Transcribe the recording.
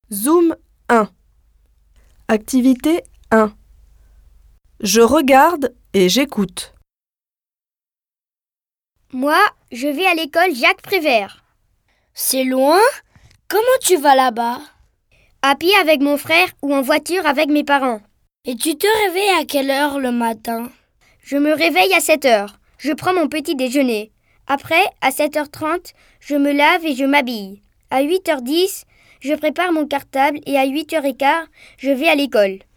Zoom 1. Activité 1. Je regarde et j'écoute. Moi, je vais à l'école Jacques Prévert. C'est loin? Comment tu vas là-bas? À pied avec mon frère ou en voiture avec mes parents. Et tu te réveilles à quelle heure le matin? Je me réveille à 7 heures. Je prends mon petit déjeuner. Après, à 7h30, je me lave et je m'habille. À 8h10, je prépare mon cartable et à 8h15, je vais à l'école.